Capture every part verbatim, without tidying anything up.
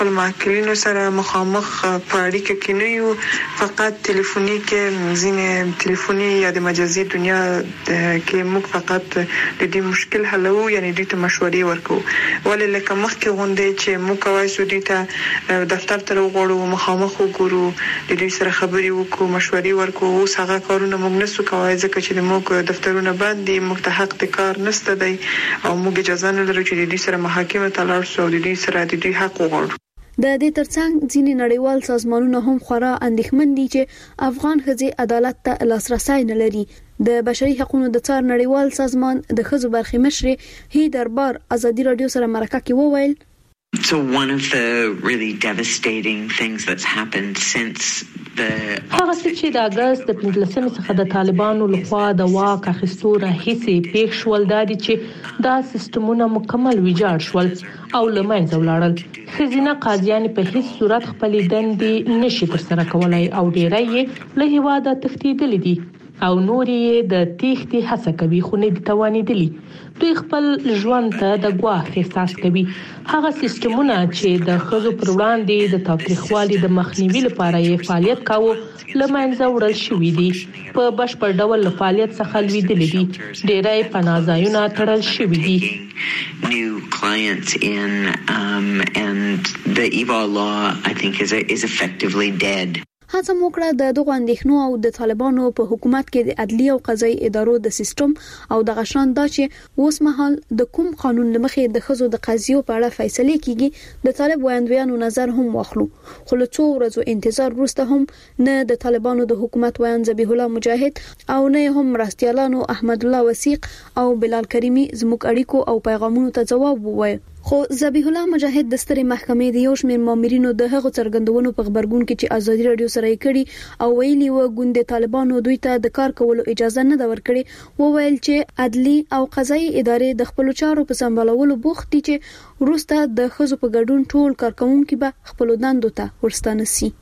خپل معلولینو سره مخامخ په اړیکه کې نه یو، فقط ټلیفوني کې ځینې ټلیفوني یا د مجازي دنیا کې موږ فقط د دې مشکل حلو، یعنی د دې مشورې ورکو. ولې لکه مخکې غونډې چې موږ کوي سو دي ته دفتر ته وغوړو، مخامخ وګورو، د دې سره خبرې وکړو، مشورې ورکو. اوس هغه کارونه موږ نسو کوي ځکه چې موږ دفترونه بند دي، موږ ته حق د کار نشته دی او موږ اجازه نه لرو چې د دې سره محاکمه ته لاړ شو او د دې سره د دې حق وغواړو. د دې ترڅنګ ځینې نړیوال سازمانونه هم خورا اندېښمن دي چې افغان ښځې عدالت ته لاسرسي نه لري. د بشري حقوقو د څار نړیوال سازمان د ښځو برخې مشر هی دربار ازادي رادیو سره مرکه کې وویل So one of the really devastating things that's happened since the هغه چې د اگست د پنځلسمې څخه د طالبانو لخوا د واک اخیستو راهیسې پیښ شول دا دي چې دا سیستمونه مکمل ویجاړ شول او لمنځه ولاړل. خزینه قاضیان په هیڅ صورت خپل دندې نشي ترسره کولای او ډیری یې له هواده تښتیدل دي او نورې د تېښتې هڅه کوي خو نه دي توانېدلي. دوی خپل ژوند ته د ګواښ احساس کوي. هغه سیستمونه چې د ښځو پر وړاندې د تاوتریخوالي د مخنیوي لپاره یې فعالیت کاوه له منځه وړل شوي دي، په بشپړ ډول له فعالیت څخه لوېدلي دي. ډېری پناه ځایونه تړل شوي دي. New clients in um, and the eval law I think is is effectively dead. هڅه وکړه د دغه اندېښنو او د طالبانو په حکومت کې د عدلي او قضایي ادارو د سیستم او د غشان دا چې اوس مهال د کوم قانون لمخې د خزو د قضیو په اړه فیصله کیږي د طالب ویاندویانو نظر هم واخلو. خو له څو ورځو انتظار وروسته هم نه د طالبانو د حکومت ویان ذبیح الله مجاهد او نه هم راستیالانو احمد الله وثیق او بلال کریمی زموږ اړیکو او پیغامونو ته جواب وویل. خو ذبیح الله مجاهد د سترې محکمې د یو شمېر مامورینو د هغو څرګندونو په خبرګون کې چې ازادي رادیو سره یې کړي او ویلي و ګوند طالبانو دوی ته د کار کولو اجازه نه ده ورکړې، وویل چې عدلي او قضایي ادارې د خپل چارو په سمبالولو بوخت دي چې وروسته د ښځو په ګډون ټول کارکونکي به خپل دندو ته ورستانه سي.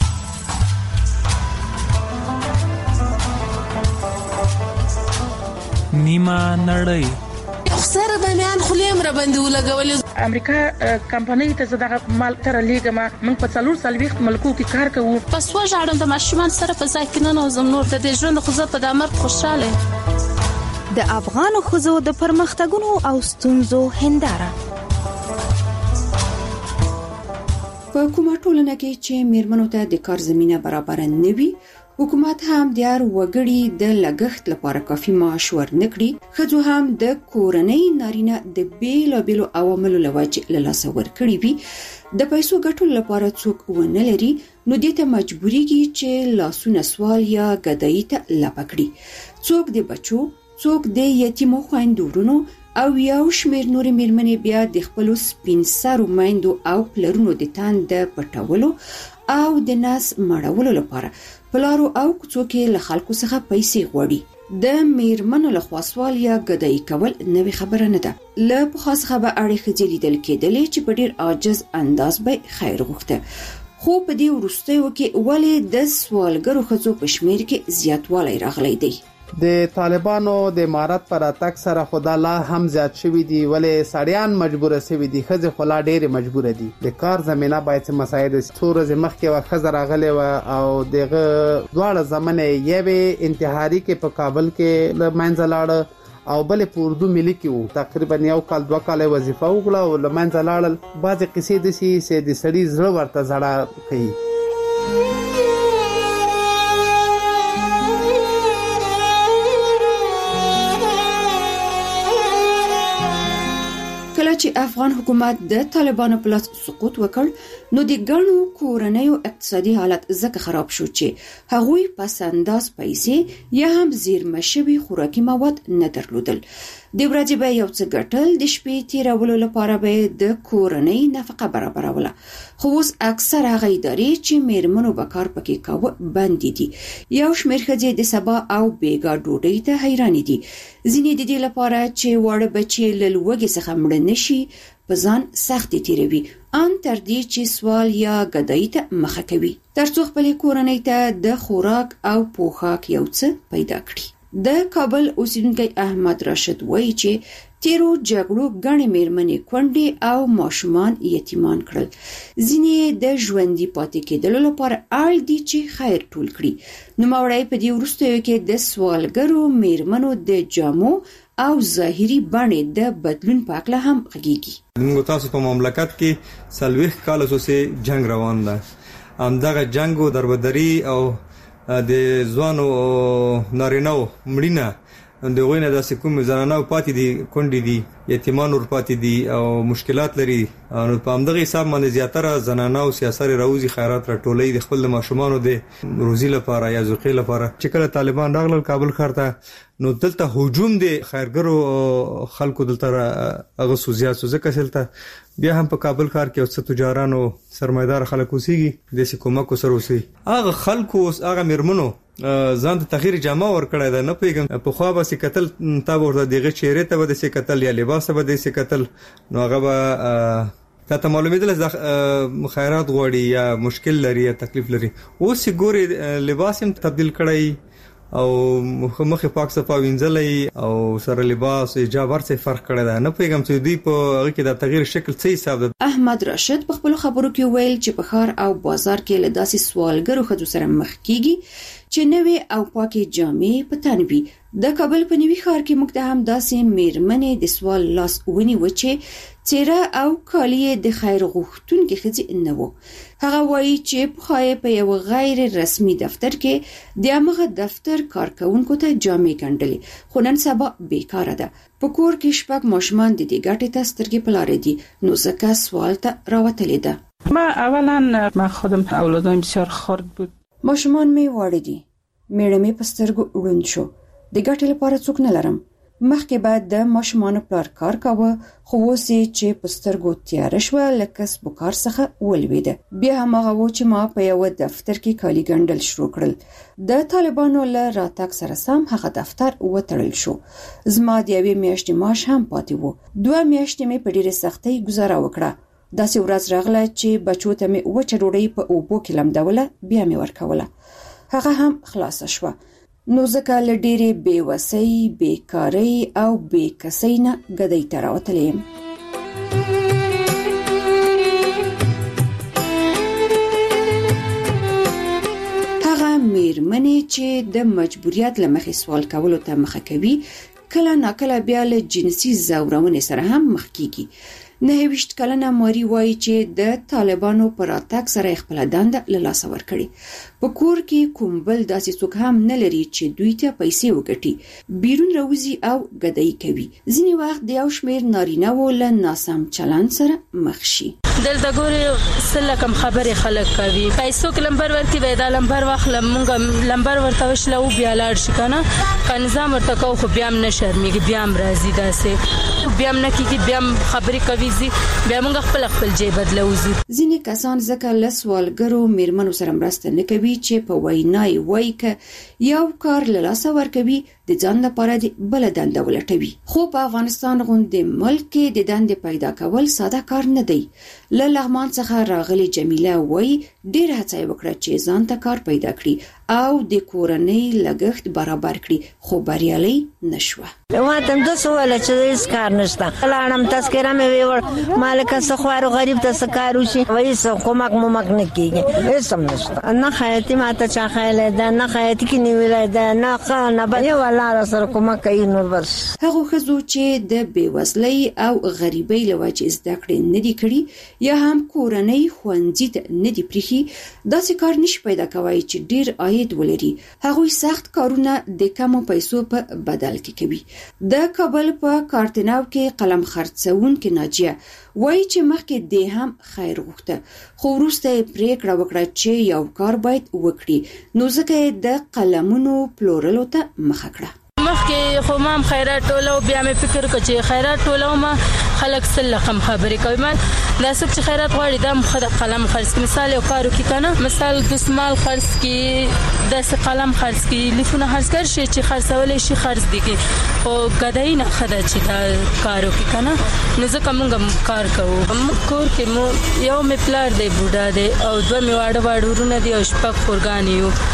نیمه نړۍ سره باندې خلیم را باندې ولګولې. امریکا کمپنۍ ته زداغه مال تر لیګه ما من په څلور سال وخت ملکو کې کار کوو. پس وژاړم د ماشومان سره په ځای کې نه نوزم نور د دې ژوند خو زه په دامر خوشاله. د افغان خزو د پرمختګونو او ستونزو هنداره. په کومه ټولنه کې چې میرمنو ته د کار زمينه برابر نه وي، حکومت هم د هر وګړي د لګښت لپاره کافي معاش ورنکړي، خځو هم د کورنۍ نارینه د بیلابیلو عواملو لوجه له لاسه ورکړي وي، د پیسو ګټلو لپاره څوک ونه لري، نو دې ته مجبوريږي چې لاسونه سوال یا ګدایي ته لپکړي. څوک د بچو، څوک د یتیمو خویندورونو او یو شمیر نورې میرمنې بیا د خپل سپین سرو میندو او پلرونو د تاند پټولو او د ناس مړولو لپاره پلارو او کوڅو کې له خلکو څخه پیسې غواړي. د میرمنو له خوا سوال یا ګدایي کول نوې خبره نه ده. له پخوا څخه به اړیکې لیدل کېدلې چې په ډېر عاجز انداز به خیر غوښته، خو په دې وروستیو کې ولې د سوالګرو ښځو په شمیر کې زیاتوالی راغلی دی. د طالبانو د امارت پر اتک سره خدا لا هم زیات شوی دی، ولې سړیان مجبور شوی دي، خځې خلا ډېر مجبور دي. د کار زمينه باید مساعد څور مخ کې وخت زراغله او دغه دواړه زمانه یوه انتحاري کې په کابل کې لمنځلاړ او بل په اردو ملي کې وو. تقریبا یو کال دوه کال وظیفه وکړه او لمنځلاړ. بعض قصې د سي سي د سړي زړه ورته زړه کوي. کله چې افغان حکومت د طالبانو په لاس سقوط وکړ، نو د ګڼو کورنیو اقتصادي حالت زکه خراب شو چې هغوی پس انداز پیسې یا هم زیرمه شوي خوراکي مواد نه درلودل. د ورځې به یو څه ګټل، د شپې تیرولو لپاره به د کورنۍ نفقه برابروله. خو اوس اکثر هغه ادارې چې میرمنو به کار پکې کاوه بندې دي. یو شمېر ښځې د سبا او بیګا ډوډۍ ته حیرانې دي. ځینې د دې لپاره چې واړه بچي له لوږې څخه مړه نشي په ځان سختې تیروي، ان تر دې چې سوال یا ګدایي ته مخه کوي تر څو خپلې کورنۍ ته د خوراک او پوښاک یو څه پیدا کړي. د کابل اوسیدونکي احمد راشد وایي چې تیرو جګړو غنې میرمنې کونډې او ماشومان یتیمان کړل. ځینې د ژوندۍ پاتې کېدلو لپاره اړ دي چې خیر ټول کړي. نو ماوړی په دې وروستیو کې د سوالګرو میرمنو د جامو او ظاهري بڼې د بدلون په اړه هم غږیږي. موږ تاسو په مملکت کې سلويخ کال اوسه جنگ روان ده. همدغه جنگ او دربدري او د ځوانو نارینو مړینه د غوینه د کوم زنانو پاتې دي کونډې دي یتیمان ور پاتې دي او مشکلات لري. نو په همدغه حساب باندې زیاتره زنانو سیاسي راوځي خیرات راټولې د خپل ماشومانو د روزي لپاره یا زوقې لپاره. چې کله طالبان راغلل کابل ښار ته نو دلته هجوم دي خیرګرو خلکو دلته هغه سوزیا سوزه کسلته بیا هم په کابل ښار کې اوس تجارانو سرمایدار خلک اوسېږي د سکومکو سره اوسي. هغه خلکو هغه مرمنو ځان ته تغییر جامه ور کړی دا نه پیګم په خو به سي قتل تا ورته دغه چیرې ته به سي قتل یا لباس به د سي قتل نو هغه به ته معلومه ده خیرات غوړي یا مشکل لري یا تکلیف لري. اوس ګوري لباس هم تبديل کړی او مخه پاک صفا وینځلې او سره لباس حجاب ورڅ فرق کړی دا نه پیګم چې دوی په هغه کې د تغییر شکل څه حساب ده. احمد راشد په خپل خبرو کې ویل چې په ښار او بازار کې له داسې سوالګرو خځو سره مخ کیږي چې نوې او پاکي جامې په تن وي. د کابل په نوي ښار کې موږ ته هم داسې میرمنې د سوال لاس ونیو چې چیرې او کالی د خیر غوښتونکو خځې نه وو. هغه وایي چې په خای په یو غیر رسمي دفتر کې د هغه دفتر کارکونکو ته جامې ګڼلې خو نن سبا بیکاره ده. په کور کې شپږ ماشومان د دې ګټې ته سترګې پلارې دي نو ځکه سوال ته راوتلې ده. ما اولا ما خودم اولادم بسیار خرد بود. ماشومان می واړه دي. میړه می په سترګو وړوند شو. د ګټې لپاره څوک نه لرم. مخکې بعد د ماشومان پلار کار کاوه خو اوس چې په سترګو تیار شو لکه سپکار څخه ولويده. بیا هم هغه و چې ما په یو دفتر کې کالی ګڼل شروع کړل. د طالبانو له راتګ سره سم هغه دفتر وتړل شو. زما د یوې میاشتې معاش هم پاتې وو. دوه میاشتې مې په ډېرې سختۍ گزاره وکړه. داسې ورځ راغله چې بچو ته مې وچه ډوډۍ په اوبو کې لمدوله بیا مې ورکوله. هغه هم خلاصه شوه. نو ځکه له ډېرې بېوسۍ، بیکارۍ او بېکسۍ نه ګدۍ ته راوتلی یم. هغه میرمنې چې د مجبوریت له مخې سوال کولو ته مخه کوي کله ناکله بیا له جنسي ځورونې سره هم مخ کیږي. نه ویشت کلنه ماري وایي چې د طالبانو پر اتاک سره خپل دنده له لاسه ورکړي. په کور کې کوم بل داسې څوک هم نه لري چې دوی ته پیسې وګټي. بیرون راوځي او ګدۍ کوي. ځینې وخت د یو شمېر نارینه‌و له ناسم چلند سره مخ شي. دلته ګوري سله کم خبرې خلک کوي. پیسو کې لمبر ورکي وای دا لمبر واخله مونږ لمبر ورته وشله او بیا لاړ شي کنه. که نظام ورته کو خو بیا هم نه شرمېږي بیا هم راځي داسې بیا هم نه کېږي بیا هم خبرې کوي بیا موږ خپل خپل جیب بدلوزي. ځینې کسان ځکه له سوالګرو میرمنو سره مرسته نه کوي چې په وینای وایي که یو کار له لاسه ورکوي د ځان لپاره د بل دنده ولټوي. خو په افغانستان غوندې ملک کې د دندې پیدا کول ساده کار نه دی. له لغمان څخه راغلي جمیله وایي ډېره هڅه وکړه چې ځان ته کار پیدا کړي او د کورنۍ لګښت برابر کړي خو بریالي نشوه. واته د سوال چې هیڅ کار نشته. لاړم تذکره مې ویور مالک څه خوارو غریب ته څه کار وشي وایي څه کومک مومک نه کیږي هیڅ هم نشته. نه خیاطي ماته چا خیاله ده نه خیاطي کې نیولای ده نه ښه نه بد یو الله سره کومک کوي نور بس. هغه ښځو چې د بېوزلۍ او غریبۍ له وجې زده کړې نه دي کړي یا هم کورنۍ ښوونځي ته نه دي پرېښي داسې کار نشي پیدا کوي چې ډېر عاید ولري. هغوی سخت کارونه د کمو پیسو په بدل کې کوي. د کابل په کارتناو کې قلم خرڅونکې ناجیه وایي چې مخکې دې هم خیر غوښته خو وروسته یې پرېکړه وکړه چې یو کار باید وکړي نو ځکه یې د قلمونو پلورلو ته مخه کړه. مخکې خو ما هم خیرات ټولو بیا مې فکر وکړ چې خیرات ټولو ما خلک سل رقم خبرې کوي. ما دا څوک چې خیرات غواړي دا مخه د قلم خرڅ کړي. مثال یو کار وکړي کنه مثال دسمال خرڅ کړي داسې قلم خرڅ کړي لیفونه خرڅ کړي شي چې خرڅولی شي خرڅ دي کړي خو ګدۍ نه ښه ده چې دا کار وکړي کنه. نو ځکه موږ هم کار کوو. موږ کور کې مو یو مې پلار دی بوډا دی او دوه مې واړه واړه ورونه دي او شپږ خورګانې یو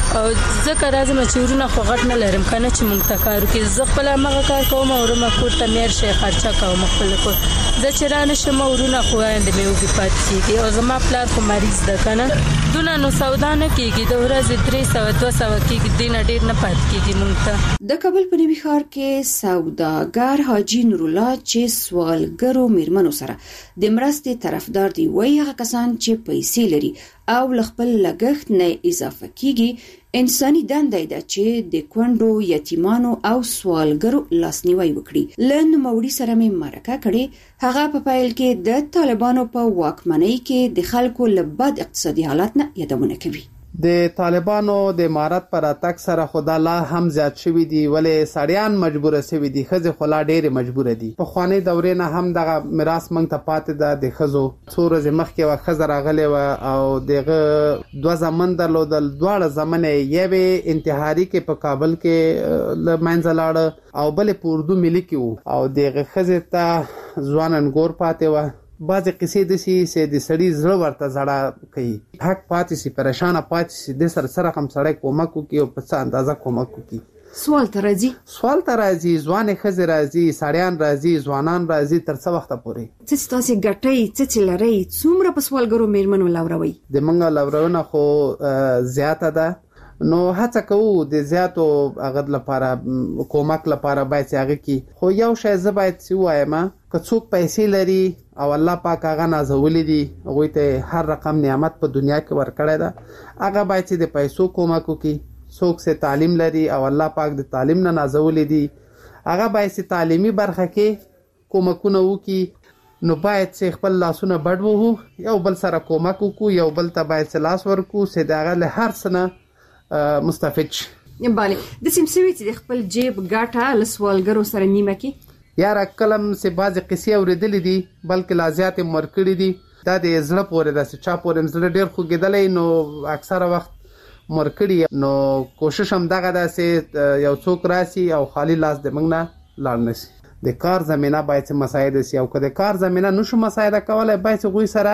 او ځکه راځم چې ورونه خو غټ نه لرم کنه چې مونږ ته کار کوي زه خپل مغه کار کوم او ورما کور ته مېر شي خرچه کوم خپل کو زه چې رانه شم ورونه خو اند مې وګی پاتې او زما پلار خو مریض ده کنه دونه نو سودا نه کیږي د ورځې درې سوه دوه سوه کیږي دینه ډیر نه پات کیږي مونږ ته د کابل په نوي ښار کې سوداګر حاجی نور الله چې سوالګرو میرمنو سره د مرستې طرفدار دی وایي هغه کسان چې پیسې لري او خپل لګښت نه اضافه کیږي انساني دنده ده چې د کونډو یتیمانو او سوالګرو لاسنیوي وکړي لن موړي سره مې مرکه کړي هغه په پایل کې د طالبانو په واکمنۍ کې د خلکو لبد اقتصادي حالات نه یادونه کوي د طالبانو د امارت پر اتک سره خدا لا هم زیات شوی دی ولې سړیان مجبور شوی دي خزه خلا ډېر مجبور دي په خواني دورې نه هم دغه میراث منګ ته پاتې ده د خزو څور ز مخ کې وخزه راغله و او دغه دوه زمن درلودل دواړه زمنه یوه انتحاري کې په کابل کې لمنځلاړ او بل په اردو ملي کې او دغه خزه ته ځوانن ګور پاتې و بعضی قصې د سي سي د سړي زړه ورته زړه کوي حق پاتې سي پریشان پاتې سي د سر سره هم سړی کومک کوي او په څه اندازه کومک کوي سوال ته راځي سوال ته راځي ځوان خزه راځي سړیان راځي ځوانان راځي تر څو وخت پورې چې تاسو ګټي چې لري څومره په سوالګرو میرمنو لوروي د منګه لورونه خو زیاته ده نو هڅه کوو د زیاتو هغه لپاره کومک لپاره باید هغه کی خو یو شی زه باید سی وایم که څوک پیسې لري او الله پاک هغه نازولې دي هغه ته هر رقم نعمت په دنیا کې ورکړی ده هغه باید چې د پیسو کومک وکړي څوک سه تعلیم لري او الله پاک د تعلیم نه نازولې دي هغه باید چې تعلیمي برخه کې کومکونه وکړي نو باید چې خپل لاسونه بډ وو یو بل سره کومک وکړو یو بل ته باید لاس ورکو چې دغه له هر څه مستفید شي بله د سیمسوي چې خپل جیب ګاټه لسوالګرو سره نیمه کې یاره کلم سه بعضی قصې اوریدلې دي بلکې لازیات مرکړې دي دا د زړه پورې د چا پورې زړه ډیر خوګیدلې نو اکثره وخت مرکړي نو کوشش هم دغه داسې یو څوک راسي او خالی لاس د منګ نه لاړ نشي د کار زمينه باید مساعده سي او کله کار زمينه نشو مساعده کولای باید غوي سره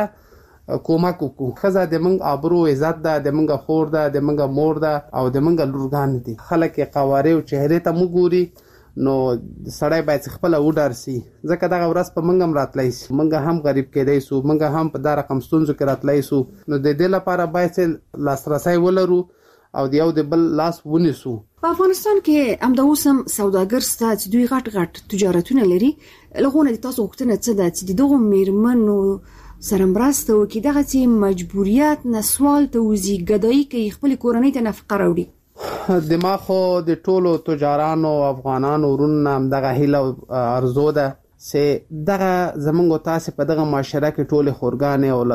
کومک وکړو خزه د منګ ابرو عزت ده د منګ خور ده د منګ مور ده او د منګ لورګان دي خلک قواره او چهره ته مګوري نو سړی باید خپل وډار سي ځکه دغه ورځ په منګم راتلای سي منګه هم غریب کېدای سو منګه هم په دا رقم ستونزو کې راتلای سو نو د دې لپاره باید لاسرسي ولرو او د یو د بل لاس ونیسو په افغانستان کې هم د اوسم سوداګر ستات دوی غټ غټ تجارتونه لري لغونه د تاسو وختونه څه د چې دغه میرمنو سره مرسته وکړي دغه چې مجبوریت نه سوال ته وزي ګدای کوي خپل کورنۍ ته نفقه راوړي دماغو د ټولو تجارانو افغانانو ورونه دغه هیله ارزو ده سه دغه زمونږ تاسو په دغه معاشره کې ټوله خورګانې او